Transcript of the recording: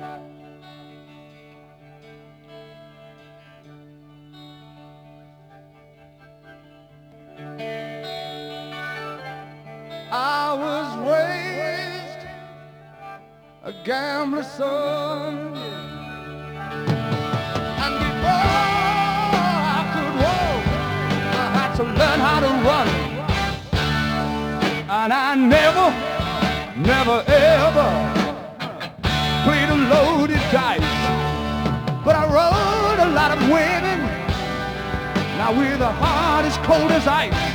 I was raised a gambler's son, and before I could walk, I had to learn how to run. And I never ever played a loaded dice, but I rode a lot of women, now with a heart as cold as ice.